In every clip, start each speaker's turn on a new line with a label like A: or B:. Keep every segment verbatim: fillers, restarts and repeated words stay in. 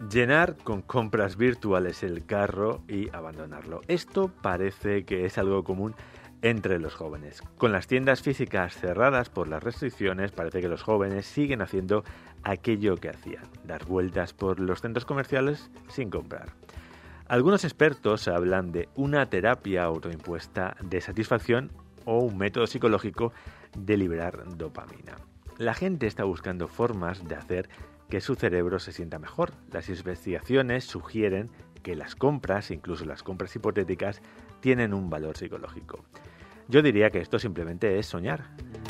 A: Llenar con compras virtuales el carro y abandonarlo. Esto parece que es algo común entre los jóvenes. Con las tiendas físicas cerradas por las restricciones, parece que los jóvenes siguen haciendo aquello que hacían, dar vueltas por los centros comerciales sin comprar. Algunos expertos hablan de una terapia autoimpuesta de satisfacción o un método psicológico de liberar dopamina. La gente está buscando formas de hacer que su cerebro se sienta mejor. Las investigaciones sugieren que las compras, incluso las compras hipotéticas, tienen un valor psicológico. Yo diría que esto simplemente es soñar.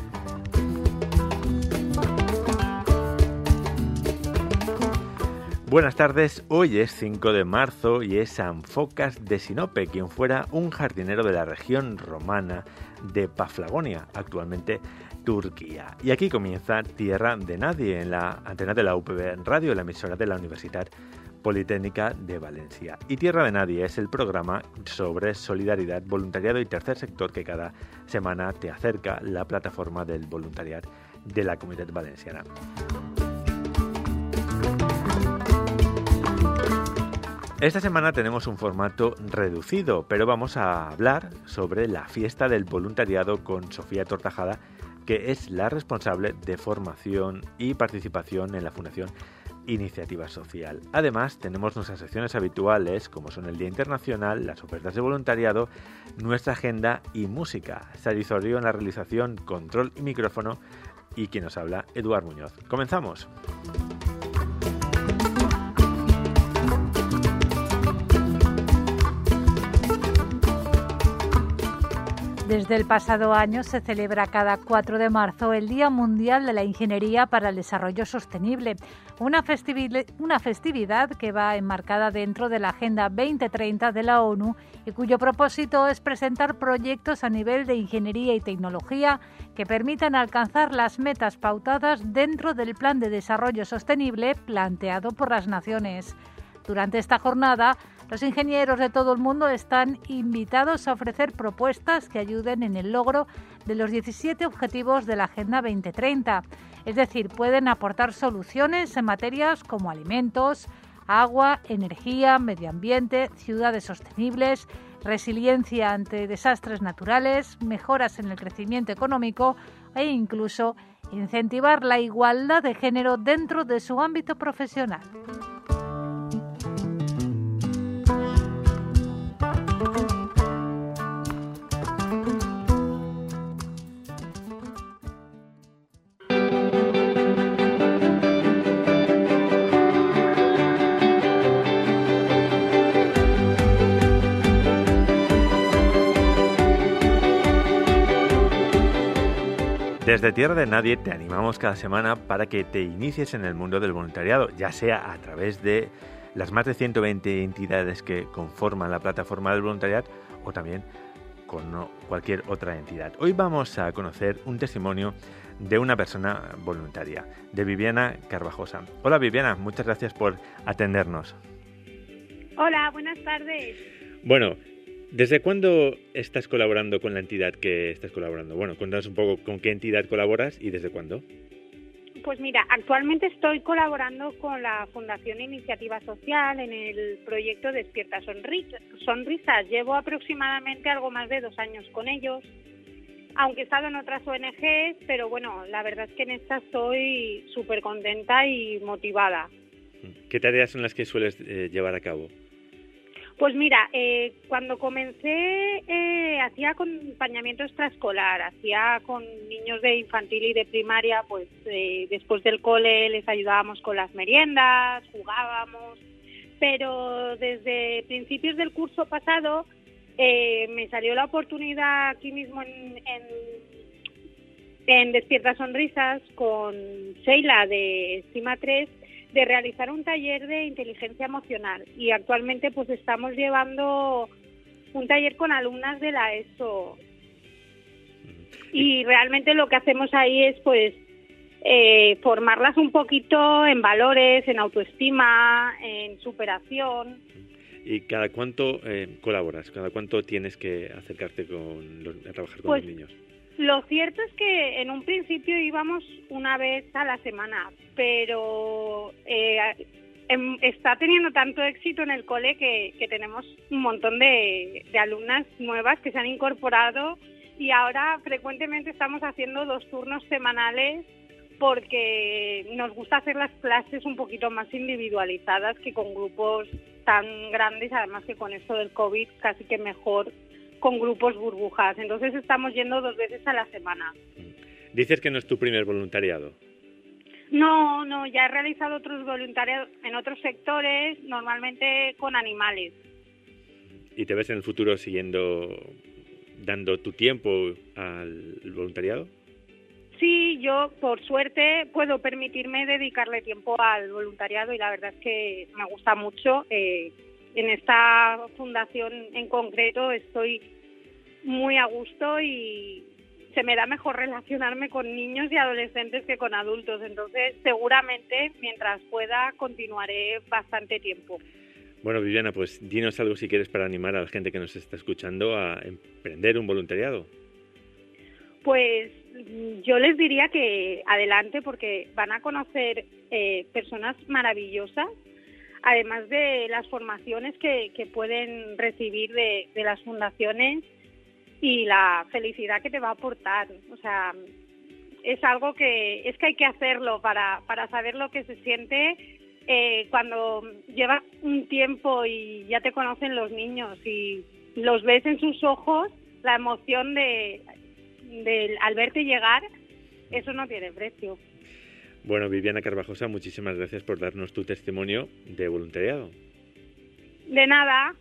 A: Buenas tardes, hoy es cinco de marzo y es San Focas de Sinope, quien fuera un jardinero de la región romana de Paflagonia, actualmente Turquía. Y aquí comienza Tierra de Nadie en la antena de la U P B Radio, la emisora de la Universidad Politécnica de Valencia. Y Tierra de Nadie es el programa sobre solidaridad, voluntariado y tercer sector que cada semana te acerca la plataforma del voluntariado de la Comunitat Valenciana. Esta semana tenemos un formato reducido, pero vamos a hablar sobre la fiesta del voluntariado con Sofía Tortajada, que es la responsable de formación y participación en la Fundación Iniciativa Social. Además, tenemos nuestras secciones habituales, como son el Día Internacional, las ofertas de voluntariado, nuestra agenda y música. Sari Zorio en la realización, control y micrófono, y quien nos habla, Eduard Muñoz. ¡Comenzamos!
B: Desde el pasado año se celebra cada cuatro de marzo el Día Mundial de la Ingeniería para el Desarrollo Sostenible, una, festivi- una festividad que va enmarcada dentro de la Agenda veinte treinta de la ONU y cuyo propósito es presentar proyectos a nivel de ingeniería y tecnología que permitan alcanzar las metas pautadas dentro del Plan de Desarrollo Sostenible planteado por las naciones. Durante esta jornada, los ingenieros de todo el mundo están invitados a ofrecer propuestas que ayuden en el logro de los diecisiete objetivos de la Agenda veinte treinta. Es decir, pueden aportar soluciones en materias como alimentos, agua, energía, medio ambiente, ciudades sostenibles, resiliencia ante desastres naturales, mejoras en el crecimiento económico e incluso incentivar la igualdad de género dentro de su ámbito profesional.
A: Desde Tierra de Nadie te animamos cada semana para que te inicies en el mundo del voluntariado, ya sea a través de las más de ciento veinte entidades que conforman la plataforma del voluntariado o también con cualquier otra entidad. Hoy vamos a conocer un testimonio de una persona voluntaria, de Viviana Carvajosa. Hola Viviana, muchas gracias por atendernos.
C: Hola, buenas tardes.
A: Bueno, ¿desde cuándo estás colaborando con la entidad que estás colaborando? Bueno, cuéntanos un poco con qué entidad colaboras y desde cuándo.
C: Pues mira, actualmente estoy colaborando con la Fundación Iniciativa Social en el proyecto Despierta Sonrisas. Llevo aproximadamente algo más de dos años con ellos, aunque he estado en otras O N Ges, pero bueno, la verdad es que en esta estoy súper contenta y motivada.
A: ¿Qué tareas son las que sueles eh, llevar a cabo?
C: Pues mira, eh, cuando comencé eh, hacía acompañamiento extraescolar, hacía con niños de infantil y de primaria, pues eh, después del cole les ayudábamos con las meriendas, jugábamos, pero desde principios del curso pasado eh, me salió la oportunidad aquí mismo en, en, en Despierta Sonrisas con Sheila de Estima tres, de realizar un taller de inteligencia emocional y actualmente pues estamos llevando un taller con alumnas de la ESO y realmente lo que hacemos ahí es pues eh, formarlas un poquito en valores, en autoestima, en superación.
A: ¿Y cada cuánto eh, colaboras? ¿Cada cuánto tienes que acercarte con los, a trabajar con
C: pues,
A: los niños?
C: Lo cierto es que en un principio íbamos una vez a la semana, pero eh, em, está teniendo tanto éxito en el cole que, que tenemos un montón de, de alumnas nuevas que se han incorporado y ahora frecuentemente estamos haciendo dos turnos semanales porque nos gusta hacer las clases un poquito más individualizadas que con grupos tan grandes, además que con esto del COVID casi que mejor con grupos burbujas. Entonces estamos yendo dos veces a la semana.
A: Dices que no es tu primer voluntariado.
C: No, no, ya he realizado otros voluntariados en otros sectores, normalmente con animales.
A: ¿Y te ves en el futuro siguiendo dando tu tiempo al voluntariado?
C: Sí, yo por suerte puedo permitirme dedicarle tiempo al voluntariado y la verdad es que me gusta mucho. Eh, en esta fundación en concreto estoy muy a gusto y se me da mejor relacionarme con niños y adolescentes que con adultos. Entonces, seguramente, mientras pueda, continuaré bastante tiempo.
A: Bueno, Viviana, pues dinos algo si quieres para animar a la gente que nos está escuchando a emprender un voluntariado.
C: Pues yo les diría que adelante porque van a conocer eh, personas maravillosas, además de las formaciones que, que pueden recibir de, de las fundaciones y la felicidad que te va a aportar. O sea, es algo que es que hay que hacerlo para, para saber lo que se siente eh, cuando llevas un tiempo y ya te conocen los niños y los ves en sus ojos, la emoción de... De, al verte llegar, eso no tiene precio.
A: Bueno, Viviana Carvajosa, muchísimas gracias por darnos tu testimonio de voluntariado.
C: De nada.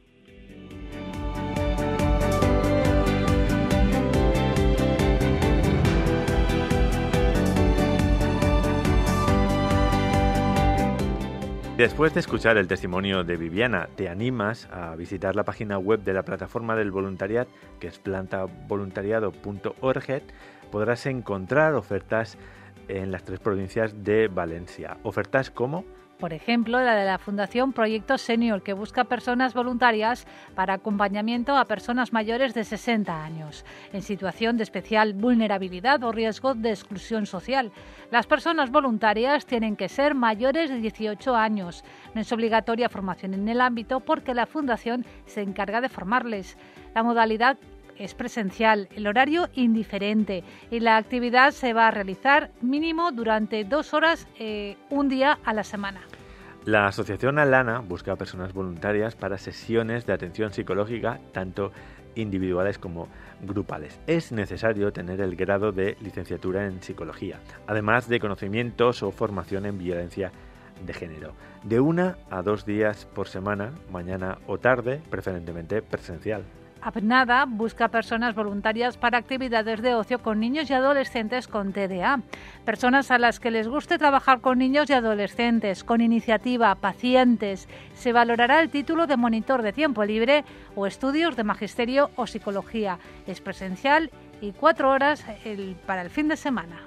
A: Después de escuchar el testimonio de Viviana, te animas a visitar la página web de la plataforma del voluntariado, que es planta voluntariado punto org. Podrás encontrar ofertas en las tres provincias de Valencia. ¿Ofertas como?
B: Por ejemplo, la de la Fundación Proyecto Senior, que busca personas voluntarias para acompañamiento a personas mayores de sesenta años, en situación de especial vulnerabilidad o riesgo de exclusión social. Las personas voluntarias tienen que ser mayores de dieciocho años. No es obligatoria formación en el ámbito porque la Fundación se encarga de formarles. La modalidad es presencial, el horario indiferente y la actividad se va a realizar mínimo durante dos horas, eh, un día a la semana.
A: La asociación Alana busca personas voluntarias para sesiones de atención psicológica, tanto individuales como grupales. Es necesario tener el grado de licenciatura en psicología, además de conocimientos o formación en violencia de género, de una a dos días por semana, mañana o tarde, preferentemente presencial.
B: APNADA busca personas voluntarias para actividades de ocio con niños y adolescentes con T D A. Personas a las que les guste trabajar con niños y adolescentes, con iniciativa, pacientes. Se valorará el título de monitor de tiempo libre o estudios de magisterio o psicología. Es presencial y cuatro horas el, para el fin de semana.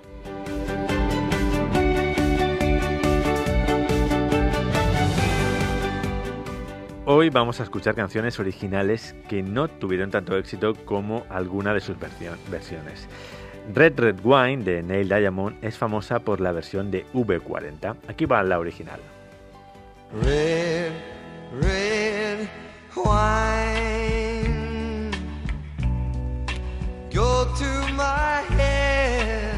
A: Hoy vamos a escuchar canciones originales que no tuvieron tanto éxito como alguna de sus versiones. Red Red Wine de Neil Diamond es famosa por la versión de V cuarenta. Aquí va la original.
D: Red, red wine, go to my head,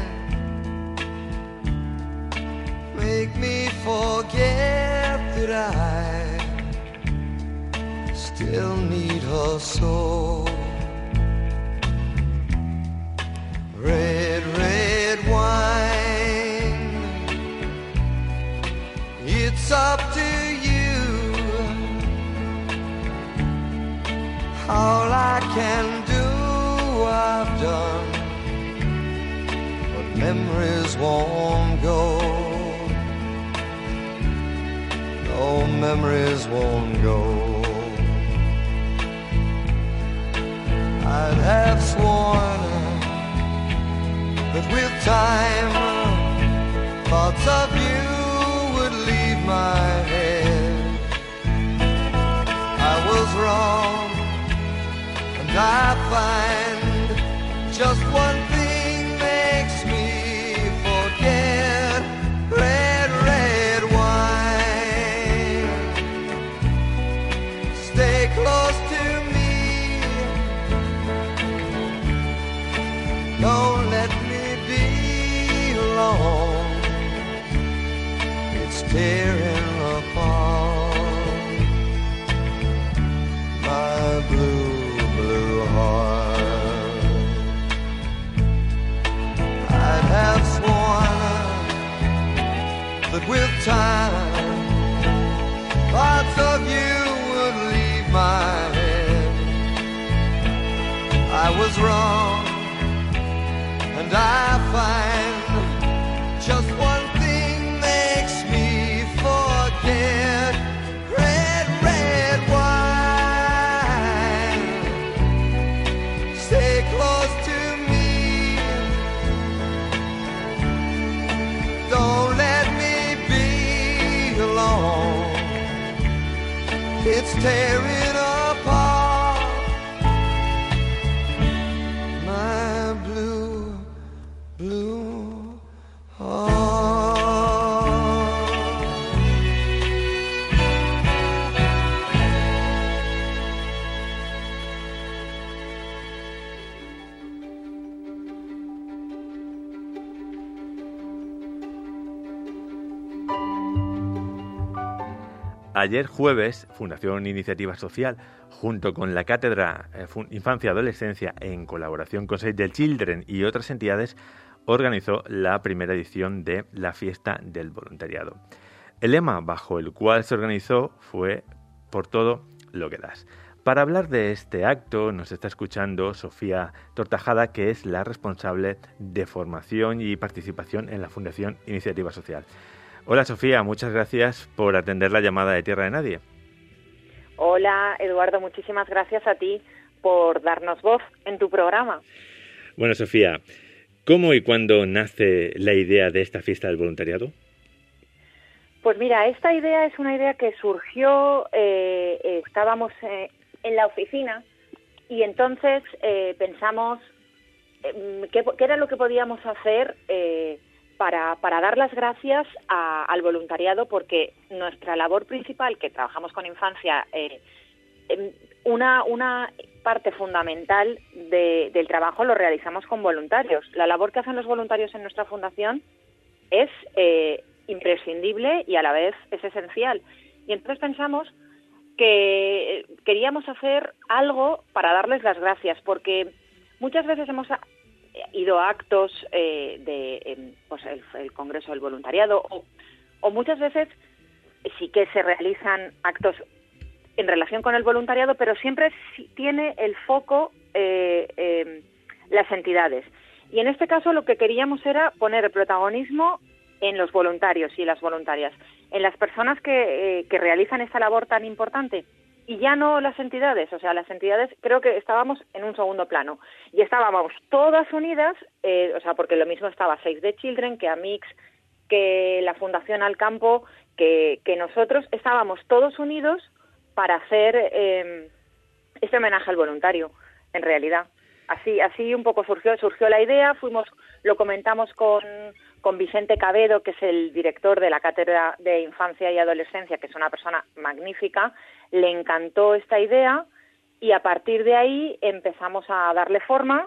D: make me forget that I still need her so. Red, red wine, it's up to you. All I can do, I've done, but memories won't go. No, memories won't go. I'd have sworn that with time thoughts of you would leave my head. I was wrong, and I find just one thing makes me forget. Red, red wine. tearing apart my blue, blue heart. I'd have sworn that with time thoughts of you would leave my head. I was wrong, and I find just one thing makes me forget. Red, red wine, stay close to me. Don't let me be alone. It's tearing apart my blue, blue heart.
A: Ayer jueves, Fundación Iniciativa Social, junto con la Cátedra eh, Infancia y Adolescencia, en colaboración con Save the Children y otras entidades, organizó la primera edición de la Fiesta del Voluntariado. El lema bajo el cual se organizó fue "Por todo lo que das". Para hablar de este acto nos está escuchando Sofía Tortajada, que es la responsable de formación y participación en la Fundación Iniciativa Social. Hola Sofía, muchas gracias por atender la llamada de Tierra de Nadie.
E: Hola Eduardo, muchísimas gracias a ti por darnos voz en tu programa.
A: Bueno Sofía, ¿cómo y cuándo nace la idea de esta fiesta del voluntariado?
E: Pues mira, esta idea es una idea que surgió, eh, estábamos eh, en la oficina y entonces eh, pensamos eh, qué, qué era lo que podíamos hacer eh, Para, para dar las gracias a, al voluntariado, porque nuestra labor principal, que trabajamos con infancia, eh, una, una parte fundamental de, del trabajo lo realizamos con voluntarios. La labor que hacen los voluntarios en nuestra fundación es eh, imprescindible y a la vez es esencial. Y entonces pensamos que queríamos hacer algo para darles las gracias, porque muchas veces hemos ido a actos eh, de eh, pues el, el Congreso del Voluntariado o, o muchas veces sí que se realizan actos en relación con el voluntariado, pero siempre tiene el foco eh, eh, las entidades. Y en este caso lo que queríamos era poner el protagonismo en los voluntarios y las voluntarias, en las personas que, eh, que realizan esta labor tan importante. Y ya no las entidades, o sea, las entidades creo que estábamos en un segundo plano. Y estábamos todas unidas, eh, o sea, porque lo mismo estaba Save the Children, que Amix, que la Fundación Alcampo, que, que nosotros estábamos todos unidos para hacer eh, este homenaje al voluntario, en realidad. Así, así un poco surgió, surgió la idea, fuimos, lo comentamos con, con Vicente Cabedo, que es el director de la Cátedra de Infancia y Adolescencia, que es una persona magnífica. Le encantó esta idea y a partir de ahí empezamos a darle forma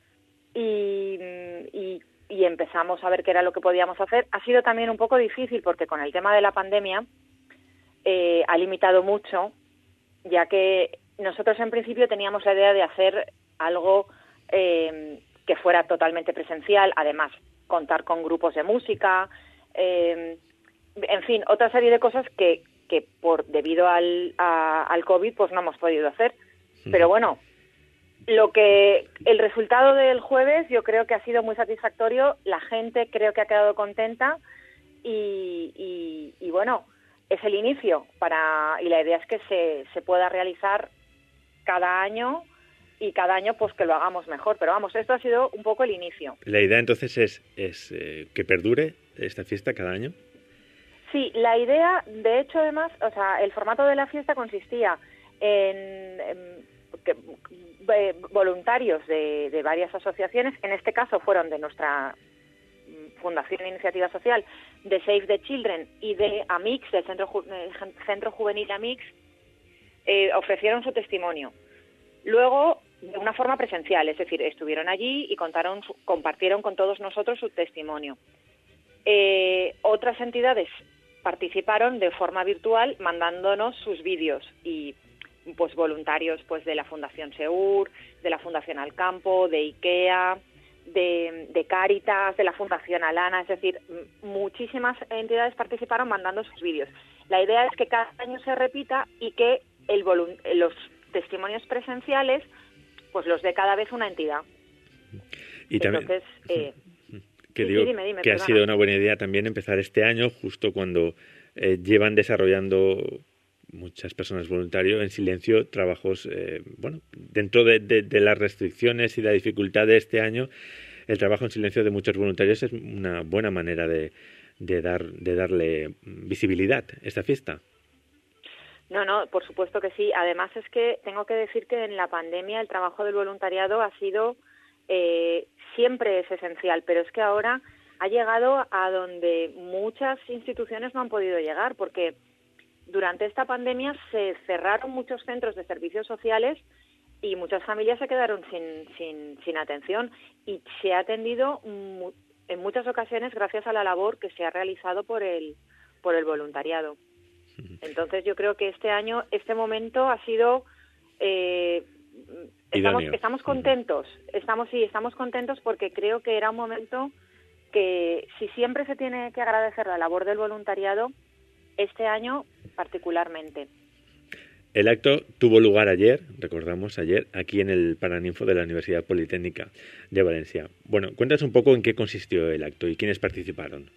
E: y, y, y empezamos a ver qué era lo que podíamos hacer. Ha sido también un poco difícil porque con el tema de la pandemia eh, ha limitado mucho, ya que nosotros en principio teníamos la idea de hacer algo eh, que fuera totalmente presencial, además contar con grupos de música, eh, en fin, otra serie de cosas que que por debido al, a, al COVID pues no hemos podido hacer. Sí. Pero bueno, lo que el resultado del jueves yo creo que ha sido muy satisfactorio, la gente creo que ha quedado contenta y, y, y bueno, es el inicio para y la idea es que se, se pueda realizar cada año y cada año pues que lo hagamos mejor. Pero vamos, esto ha sido un poco el inicio.
A: La idea entonces es, es eh, que perdure esta fiesta cada año.
E: Sí, la idea, de hecho, además, o sea, el formato de la fiesta consistía en, en que, eh, voluntarios de, de varias asociaciones, en este caso fueron de nuestra Fundación Iniciativa Social, de Save the Children y de Amix, del Centro, Ju- Centro Juvenil Amix, eh, ofrecieron su testimonio. Luego, de una forma presencial, es decir, estuvieron allí y contaron, compartieron con todos nosotros su testimonio. Eh, otras entidades participaron de forma virtual mandándonos sus vídeos y pues voluntarios pues de la Fundación Seur, de la Fundación Alcampo, de IKEA, de, de Cáritas, de la Fundación Alana, es decir, muchísimas entidades participaron mandando sus vídeos. La idea es que cada año se repita y que el volun- los testimonios presenciales pues los dé cada vez una entidad.
A: Y también,
E: Entonces, eh,
A: que
E: sí,
A: digo
E: sí, dime, dime,
A: que
E: perdona.
A: ha sido una buena idea también empezar este año justo cuando eh, llevan desarrollando muchas personas voluntarios en silencio trabajos, eh, bueno, dentro de, de, de las restricciones y la dificultad de este año, el trabajo en silencio de muchos voluntarios es una buena manera de, de, dar, de darle visibilidad a esta fiesta.
E: No, no, por supuesto que sí. Además es que tengo que decir que en la pandemia el trabajo del voluntariado ha sido, eh, siempre es esencial, pero es que ahora ha llegado a donde muchas instituciones no han podido llegar, porque durante esta pandemia se cerraron muchos centros de servicios sociales y muchas familias se quedaron sin, sin, sin atención y se ha atendido mu- en muchas ocasiones gracias a la labor que se ha realizado por el, por el voluntariado. Entonces yo creo que este año, este momento ha sido, eh, estamos, estamos contentos, estamos sí, estamos contentos porque creo que era un momento que si siempre se tiene que agradecer la labor del voluntariado, este año particularmente.
A: El acto tuvo lugar ayer, recordamos ayer, aquí en el Paraninfo de la Universidad Politécnica de Valencia. Bueno, cuéntanos un poco en qué consistió el acto y quiénes participaron.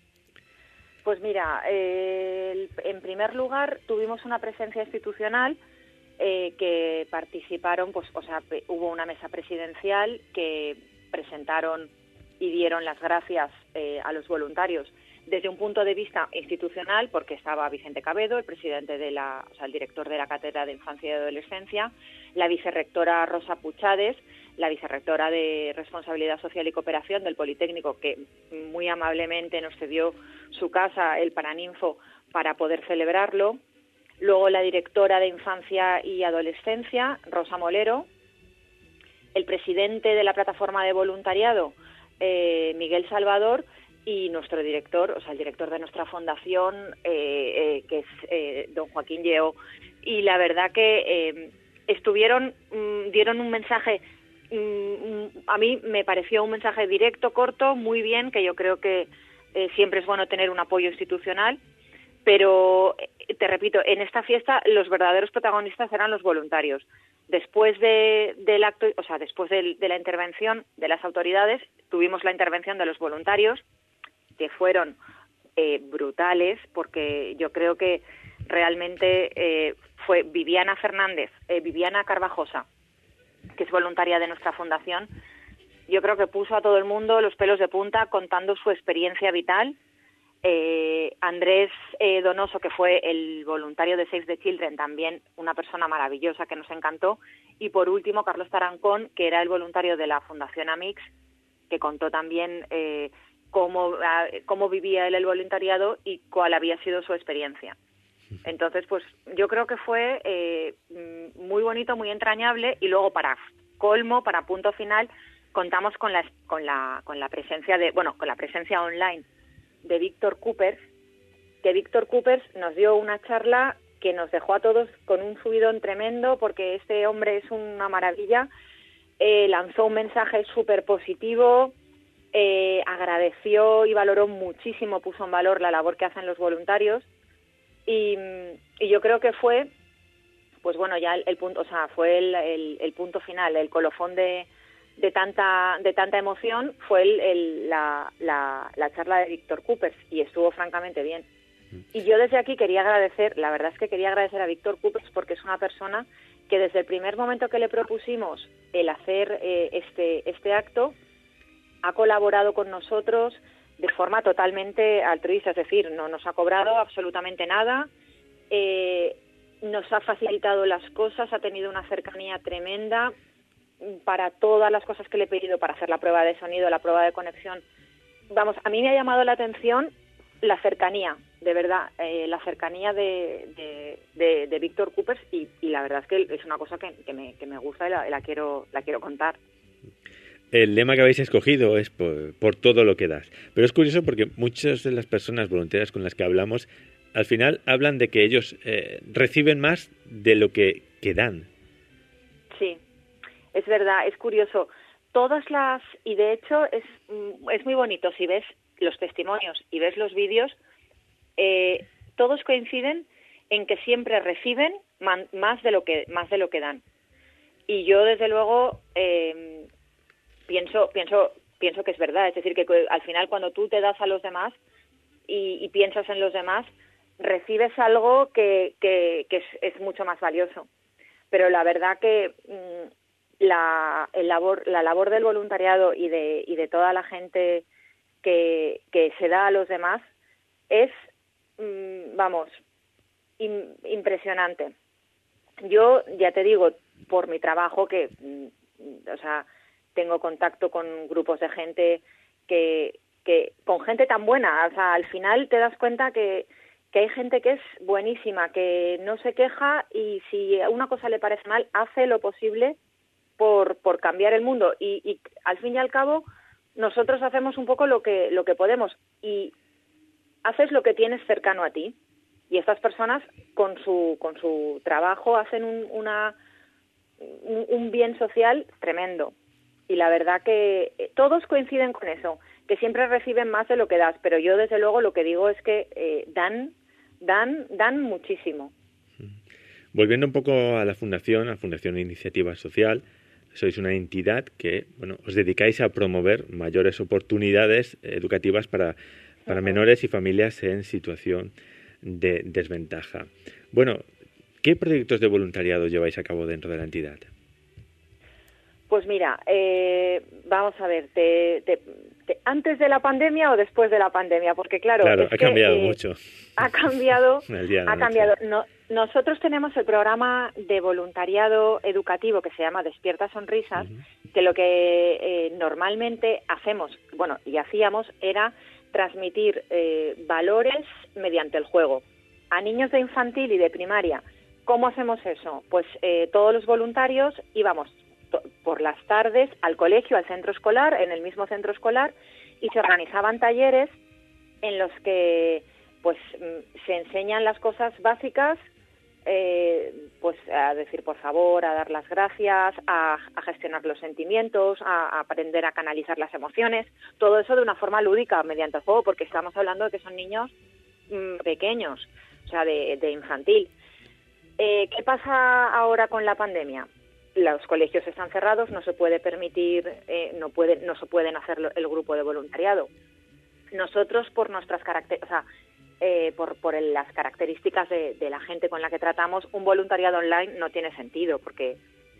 E: Pues mira, eh, el, en primer lugar tuvimos una presencia institucional eh, que participaron, pues, o sea, pe- hubo una mesa presidencial que presentaron y dieron las gracias eh, a los voluntarios desde un punto de vista institucional, porque estaba Vicente Cabedo, el presidente de la, o sea, el director de la Cátedra de Infancia y Adolescencia, la vicerrectora Rosa Puchades, la vicerrectora de Responsabilidad Social y Cooperación del Politécnico, que muy amablemente nos cedió su casa, el Paraninfo, para poder celebrarlo. Luego la directora de Infancia y Adolescencia, Rosa Molero, el presidente de la plataforma de voluntariado, eh, Miguel Salvador, y nuestro director, o sea, el director de nuestra fundación, eh, eh, que es eh, don Joaquín Lleó. Y la verdad que eh, estuvieron, mmm, dieron un mensaje, mmm, a mí me pareció un mensaje directo, corto, muy bien, que yo creo que eh, siempre es bueno tener un apoyo institucional, pero, eh, te repito, en esta fiesta los verdaderos protagonistas eran los voluntarios. Después de, del acto, o sea, después de, de la intervención de las autoridades, tuvimos la intervención de los voluntarios, que fueron eh, brutales, porque yo creo que realmente eh, fue Viviana Fernández, eh, Viviana Carvajosa, que es voluntaria de nuestra fundación. Yo creo que puso a todo el mundo los pelos de punta contando su experiencia vital. Eh, Andrés eh, Donoso, que fue el voluntario de Save the Children, también una persona maravillosa que nos encantó. Y por último, Carlos Tarancón, que era el voluntario de la Fundación Amix, que contó también eh, cómo, cómo vivía él el voluntariado y cuál había sido su experiencia. Entonces, pues yo creo que fue eh, muy bonito, muy entrañable, y luego para colmo, para punto final, contamos con la con la con la presencia de, bueno, con la presencia online de Víctor Coopers, que Víctor Coopers nos dio una charla que nos dejó a todos con un subidón tremendo, porque este hombre es una maravilla. Eh, lanzó un mensaje súper positivo, eh, agradeció y valoró muchísimo, puso en valor la labor que hacen los voluntarios, y, y yo creo que fue, pues bueno, ya el, el punto, o sea, fue el, el, el punto final, el colofón de, de tanta de tanta emoción, fue el, el, la, la, la charla de Víctor Coopers, y estuvo francamente bien. Y yo desde aquí quería agradecer, la verdad es que quería agradecer a Víctor Coopers, porque es una persona que desde el primer momento que le propusimos el hacer eh, este este acto, ha colaborado con nosotros de forma totalmente altruista, es decir, no nos ha cobrado absolutamente nada, eh, nos ha facilitado las cosas, ha tenido una cercanía tremenda para todas las cosas que le he pedido, para hacer la prueba de sonido, la prueba de conexión. Vamos, a mí me ha llamado la atención la cercanía, de verdad, eh, la cercanía de, de, de, de Víctor Coopers, y, y la verdad es que es una cosa que, que, me, que me gusta y la, la quiero la quiero contar.
A: el lema que habéis escogido es por, por todo lo que das. Pero es curioso porque muchas de las personas voluntarias con las que hablamos, al final hablan de que ellos eh, reciben más de lo que, que dan.
E: Sí, es verdad, es curioso. Todas las, y de hecho es, es muy bonito, si ves los testimonios y ves los vídeos, eh, todos coinciden en que siempre reciben man, más de lo que más de lo que dan. Y yo desde luego eh, pienso pienso pienso que es verdad, es decir, que al final cuando tú te das a los demás y, y piensas en los demás, recibes algo que, que, que es, es mucho más valioso. Pero la verdad que mmm, La, el labor, la labor del voluntariado y de, y de toda la gente que, que se da a los demás es, mmm, vamos, in, impresionante. Yo, ya te digo, por mi trabajo, que, mmm, o sea, tengo contacto con grupos de gente que, que, con gente tan buena, o sea, al final te das cuenta que, que hay gente que es buenísima, que no se queja y si a una cosa le parece mal, hace lo posible por por cambiar el mundo y, y al fin y al cabo nosotros hacemos un poco lo que lo que podemos y haces lo que tienes cercano a ti y estas personas con su con su trabajo hacen un, una un, un bien social tremendo y la verdad que todos coinciden con eso, que siempre reciben más de lo que das, pero yo desde luego lo que digo es que eh, dan dan dan muchísimo.
A: Volviendo un poco a la fundación, a la Fundación Iniciativa Social, sois una entidad que, bueno, os dedicáis a promover mayores oportunidades educativas para, para menores y familias en situación de desventaja. Bueno, ¿qué proyectos de voluntariado lleváis a cabo dentro de la entidad?
E: Pues mira, eh, vamos a ver, te, te, te, ¿antes de la pandemia o después de la pandemia? Porque claro,
A: claro
E: es
A: ha
E: que,
A: cambiado
E: eh,
A: mucho.
E: Ha cambiado,
A: noche.
E: ha cambiado. No, nosotros tenemos el programa de voluntariado educativo que se llama Despierta Sonrisas, uh-huh. que lo que eh, normalmente hacemos, bueno, y hacíamos, era transmitir eh, valores mediante el juego a niños de infantil y de primaria. ¿Cómo hacemos eso? Pues eh, todos los voluntarios íbamos por las tardes al colegio, al centro escolar, en el mismo centro escolar, y se organizaban talleres en los que pues se enseñan las cosas básicas, eh, pues a decir por favor, a dar las gracias, a, a gestionar los sentimientos, a, a aprender a canalizar las emociones, todo eso de una forma lúdica mediante el juego, porque estamos hablando de que son niños mmm, pequeños, o sea, de, de infantil. Eh, ¿Qué pasa ahora con la pandemia? Los colegios están cerrados, no se puede permitir, eh, no puede, no se pueden hacer el grupo de voluntariado. Nosotros, por nuestras características, o sea, eh, por, por el, las características de, de la gente con la que tratamos, un voluntariado online no tiene sentido, porque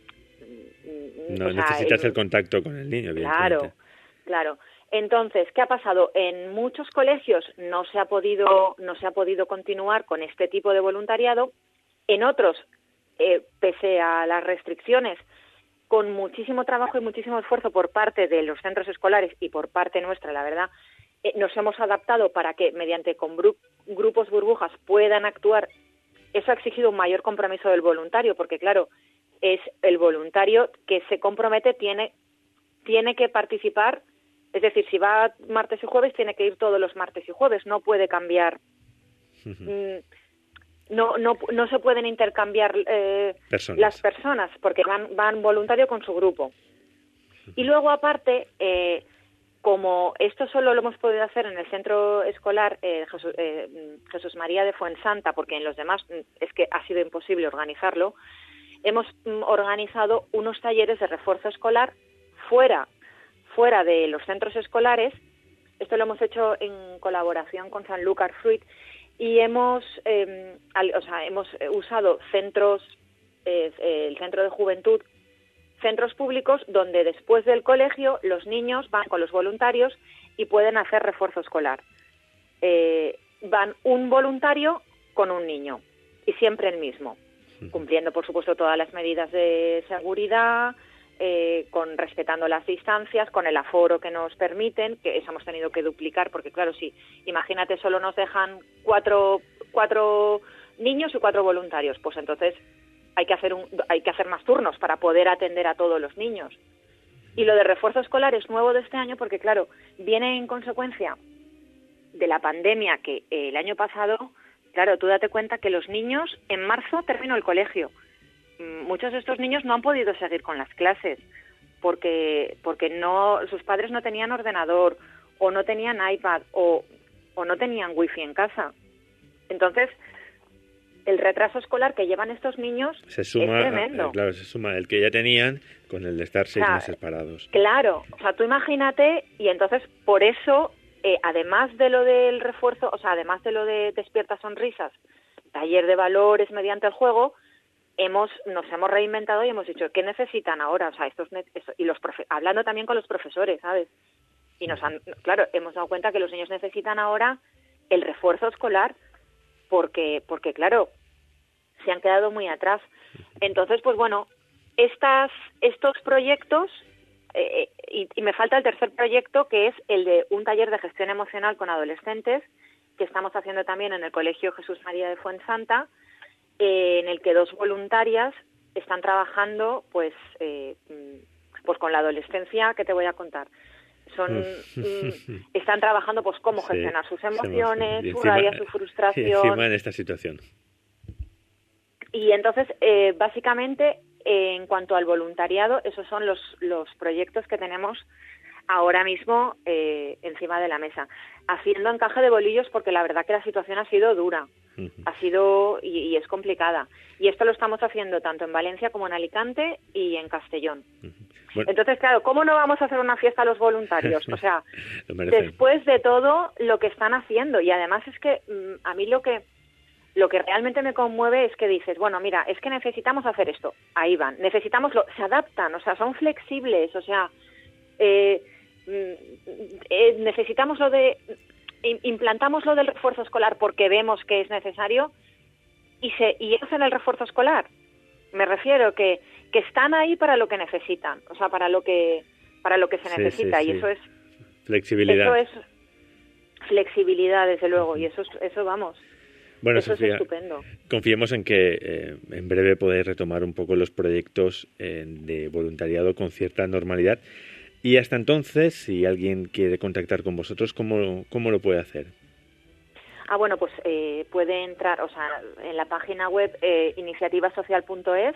A: no o sea, necesitas el, el contacto con el niño.
E: Claro, claro. Entonces, ¿qué ha pasado? En muchos colegios no se ha podido, no se ha podido continuar con este tipo de voluntariado. En otros, eh, pese a las restricciones, con muchísimo trabajo y muchísimo esfuerzo por parte de los centros escolares y por parte nuestra, la verdad, eh, nos hemos adaptado para que mediante con gru- grupos burbujas puedan actuar. Eso ha exigido un mayor compromiso del voluntario, porque claro, es el voluntario que se compromete, tiene, tiene que participar, es decir, si va martes y jueves, tiene que ir todos los martes y jueves, no puede cambiar. Uh-huh. No, no, no se pueden intercambiar eh, personas. las personas, porque van, van voluntario con su grupo. Y luego, aparte, eh, como esto solo lo hemos podido hacer en el centro escolar eh, Jesús, eh, Jesús María de Fuensanta, porque en los demás es que ha sido imposible organizarlo, hemos mm, organizado unos talleres de refuerzo escolar fuera, fuera de los centros escolares. Esto lo hemos hecho en colaboración con Sanlúcar Fruit, y hemos eh, al, o sea, hemos usado centros, eh, el centro de juventud, centros públicos donde después del colegio los niños van con los voluntarios y pueden hacer refuerzo escolar. Eh, van un voluntario con un niño y siempre el mismo, cumpliendo por supuesto todas las medidas de seguridad, Eh, con respetando las distancias, con el aforo que nos permiten, que eso hemos tenido que duplicar, porque claro, sí, imagínate, solo nos dejan cuatro, cuatro niños y cuatro voluntarios, pues entonces hay que hacer un, hay que hacer más turnos para poder atender a todos los niños. Y lo de refuerzo escolar es nuevo de este año porque, claro, viene en consecuencia de la pandemia que eh, el año pasado, claro, tú date cuenta que los niños, en marzo terminó el colegio. Muchos de estos niños no han podido seguir con las clases porque porque no sus padres no tenían ordenador o no tenían iPad o, o no tenían wifi en casa. Entonces, el retraso escolar que llevan estos niños
A: se suma,
E: es tremendo.
A: Claro, se suma el que ya tenían con el de estar seis
E: o sea,
A: meses parados.
E: Claro, o sea, tú imagínate, y entonces por eso, eh, además de lo del refuerzo, o sea, además de lo de Despierta Sonrisas, taller de valores mediante el juego, hemos nos hemos reinventado y hemos dicho, ¿qué necesitan ahora? O sea, estos y los profe hablando también con los profesores, ¿sabes? Y nos han, claro, hemos dado cuenta que los niños necesitan ahora el refuerzo escolar porque, porque claro, se han quedado muy atrás. Entonces, pues bueno, estas, estos proyectos, eh, y, y me falta el tercer proyecto, que es el de un taller de gestión emocional con adolescentes, que estamos haciendo también en el Colegio Jesús María de Fuensanta, eh, en el que dos voluntarias están trabajando, pues, eh, pues con la adolescencia, que te voy a contar. Son mm, están trabajando pues cómo sí, gestionar sus emociones, su rabia, su frustración.
A: Y encima en esta situación.
E: Y entonces, eh, básicamente, eh, en cuanto al voluntariado, esos son los, los proyectos que tenemos ahora mismo eh, encima de la mesa. Haciendo encaje de bolillos porque la verdad que la situación ha sido dura, uh-huh. ha sido y, y es complicada. Y esto lo estamos haciendo tanto en Valencia como en Alicante y en Castellón. Uh-huh. Bueno. Entonces, claro, ¿cómo no vamos a hacer una fiesta a los voluntarios? O sea, después de todo lo que están haciendo. Y además es que mmm, a mí lo que lo que realmente me conmueve es que dices, bueno, mira, es que necesitamos hacer esto. Ahí van. Necesitamos lo, se adaptan, o sea, son flexibles, o sea, eh, eh, necesitamos lo de, implantamos lo del refuerzo escolar porque vemos que es necesario y se y hacen el refuerzo escolar. Me refiero que que están ahí para lo que necesitan, o sea, para lo que para lo que se necesita, sí, sí, y eso sí. es
A: flexibilidad.
E: Eso es flexibilidad, desde luego, uh-huh. y eso es, eso vamos.
A: Bueno,
E: eso
A: Sofía,
E: es estupendo.
A: Confiemos en que eh, en breve podáis retomar un poco los proyectos eh, de voluntariado con cierta normalidad. Y hasta entonces, si alguien quiere contactar con vosotros, ¿cómo, cómo lo puede hacer?
E: Ah, bueno, pues eh, puede entrar, o sea, en la página web eh, iniciativa social punto es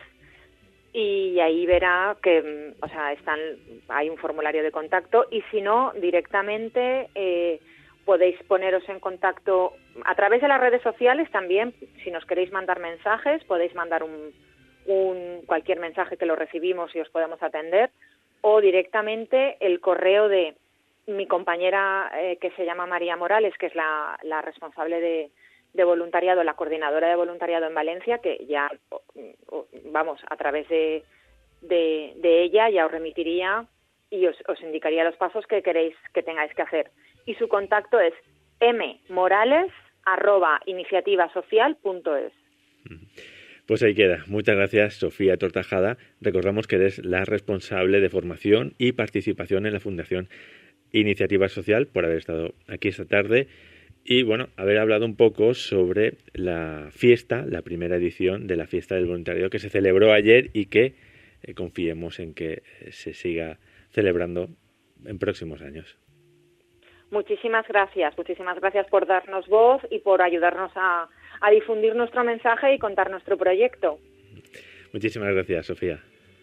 E: y ahí verá que, o sea, están, hay un formulario de contacto y si no, directamente eh, podéis poneros en contacto a través de las redes sociales también. Si nos queréis mandar mensajes, podéis mandar un, un cualquier mensaje que lo recibimos y os podemos atender, o directamente el correo de mi compañera eh, que se llama María Morales, que es la, la responsable de, de voluntariado, la coordinadora de voluntariado en Valencia, que ya, vamos, a través de, de, de ella ya os remitiría y os, os indicaría los pasos que queréis que tengáis que hacer. Y su contacto es mmorales arroba iniciativasocial punto es.
A: Pues ahí queda. Muchas gracias, Sofía Tortajada. Recordamos que eres la responsable de formación y participación en la Fundación Iniciativa Social, por haber estado aquí esta tarde y, bueno, haber hablado un poco sobre la fiesta, la primera edición de la Fiesta del Voluntariado que se celebró ayer y que eh, confiemos en que se siga celebrando en próximos años.
E: Muchísimas gracias, muchísimas gracias por darnos voz y por ayudarnos a, a difundir nuestro mensaje y contar nuestro proyecto.
A: Muchísimas gracias, Sofía.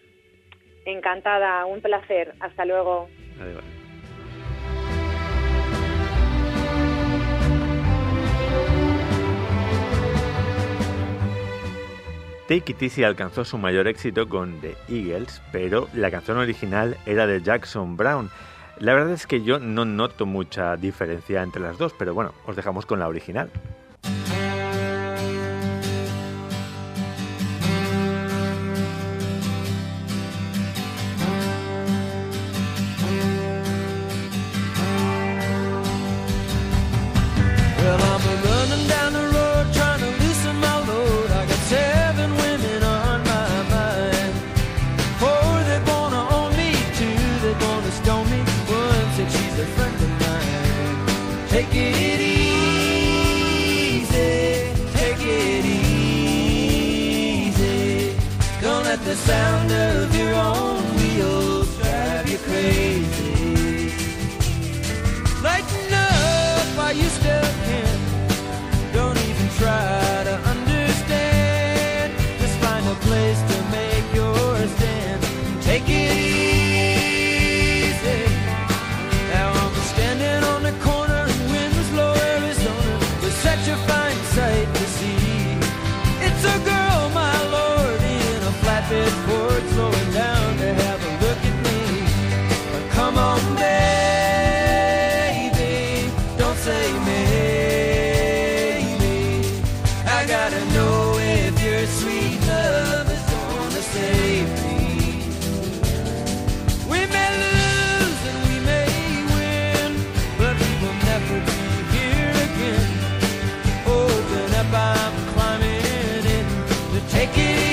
E: Encantada, un placer. Hasta luego.
A: Adiós. Take It Easy alcanzó su mayor éxito con The Eagles, pero la canción original era de Jackson Browne. La verdad es que yo no noto mucha diferencia entre las dos, pero bueno, os dejamos con la original.
F: The sound of your own wheels drive you crazy. crazy. Lighten up while you still can. Don't even try to understand. Just find a place to make your stand. Take it easy. Now I'm standing on the corner in Winslow, Arizona. With such a fine sight to see. It's a girl, my lord, in a flatbed Ford, slowing down to have a look at me. But come on, baby, don't say maybe. I gotta know if your sweet love is gonna save me. We may lose and we may win, but we will never be here again. Open up, I'm climbing in to take it easy.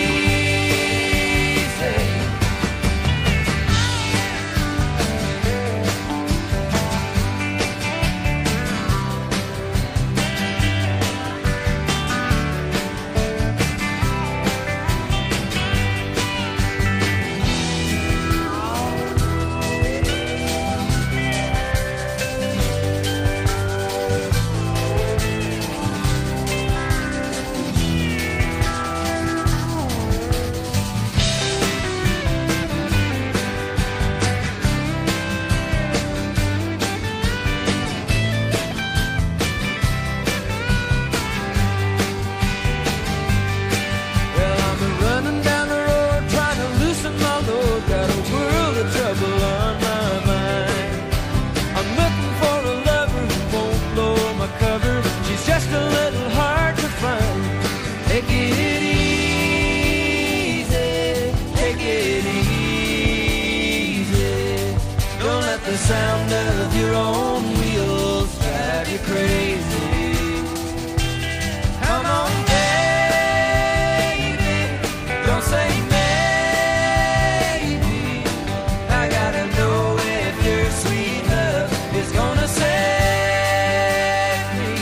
F: Well, I'm running down the road trying to loosen my load. Got a world of trouble on my mind. I'm looking for a lover who won't blow my cover. She's just a little hard to find. Take it easy, take it easy. Don't let the sound of your own wheels drive you crazy. Come on, baby, don't say maybe. I gotta know if your sweet love is gonna save me.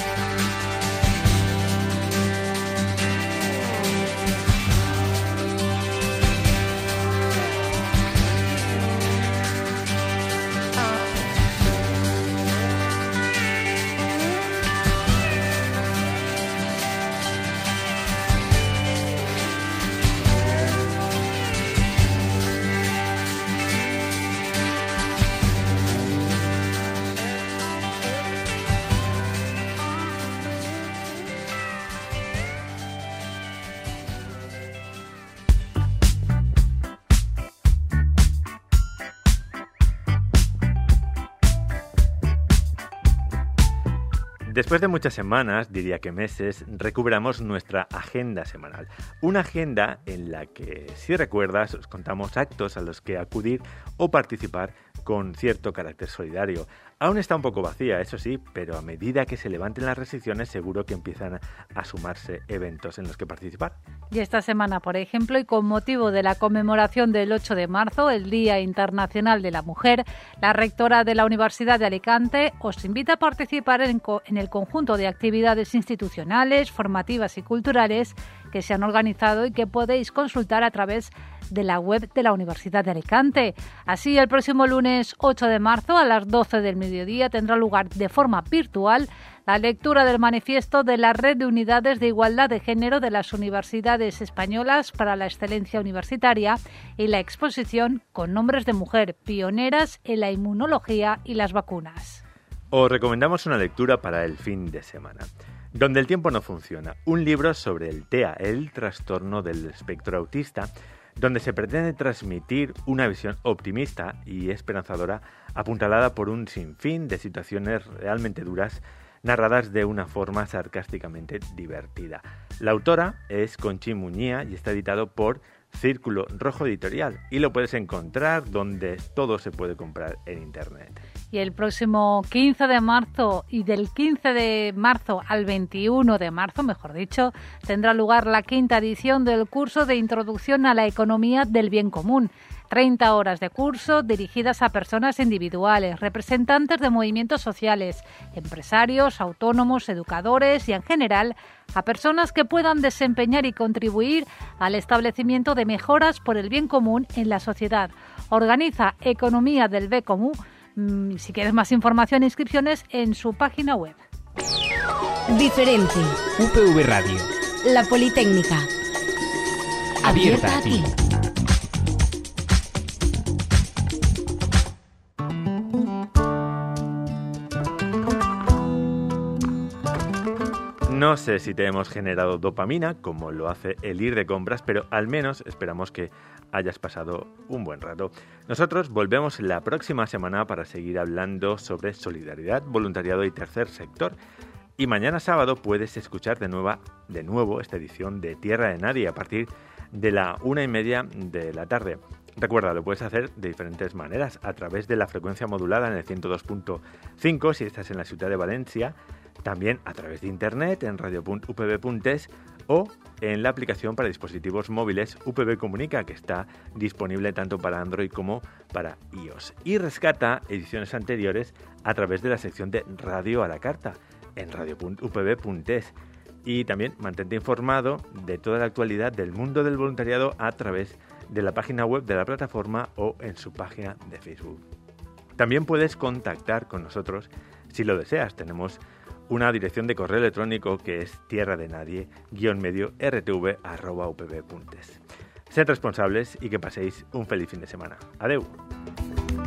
A: Después de muchas semanas, diría que meses, recuperamos nuestra agenda semanal. Una agenda en la que, si recuerdas, os contamos actos a los que acudir o participar con cierto carácter solidario. Aún está un poco vacía, eso sí, pero a medida que se levanten las restricciones seguro que empiezan a sumarse eventos en los que participar.
B: Y esta semana, por ejemplo, y con motivo de la conmemoración del ocho de marzo, el Día Internacional de la Mujer, la rectora de la Universidad de Alicante os invita a participar en, co- en el conjunto de actividades institucionales, formativas y culturales que se han organizado y que podéis consultar a través de la web de la Universidad de Alicante. Así, el próximo lunes ocho de marzo a las doce del mediodía tendrá lugar de forma virtual la lectura del manifiesto de la Red de Unidades de Igualdad de Género de las Universidades Españolas para la Excelencia Universitaria y la exposición con nombres de mujer pioneras en la inmunología y las vacunas.
A: Os recomendamos una lectura para el fin de semana. Donde el tiempo no funciona, un libro sobre el T E A, el trastorno del espectro autista, donde se pretende transmitir una visión optimista y esperanzadora apuntalada por un sinfín de situaciones realmente duras narradas de una forma sarcásticamente divertida. La autora es Conchi Muñía y está editado por Círculo Rojo Editorial y lo puedes encontrar donde todo se puede comprar en internet.
B: Y el próximo quince de marzo y del quince de marzo al veintiuno de marzo, mejor dicho, tendrá lugar la quinta edición del curso de Introducción a la Economía del Bien Común. treinta horas de curso dirigidas a personas individuales, representantes de movimientos sociales, empresarios, autónomos, educadores y, en general, a personas que puedan desempeñar y contribuir al establecimiento de mejoras por el bien común en la sociedad. Organiza Economía del Bé Comú. Si quieres más información e inscripciones en su página web.
G: Diferente.
H: U P V Radio.
G: La Politécnica.
H: Abierta a ti.
A: No sé si te hemos generado dopamina, como lo hace el ir de compras, pero al menos esperamos que hayas pasado un buen rato. Nosotros volvemos la próxima semana para seguir hablando sobre solidaridad, voluntariado y tercer sector. Y mañana sábado puedes escuchar de, nueva, de nuevo esta edición de Tierra de Nadie a partir de la una y media de la tarde. Recuerda, lo puedes hacer de diferentes maneras, a través de la frecuencia modulada en el ciento dos punto cinco si estás en la ciudad de Valencia, también a través de internet en radio punto u p b punto es o en la aplicación para dispositivos móviles U P B Comunica, que está disponible tanto para Android como para iOS. Y rescata ediciones anteriores a través de la sección de Radio a la Carta en radio punto u p b punto es. Y también mantente informado de toda la actualidad del mundo del voluntariado a través de la página web de la plataforma o en su página de Facebook. También puedes contactar con nosotros si lo deseas. Tenemos una dirección de correo electrónico que es tierra de nadie guión medio rtv arroba u p b punto es. Sed responsables y que paséis un feliz fin de semana. Adeu.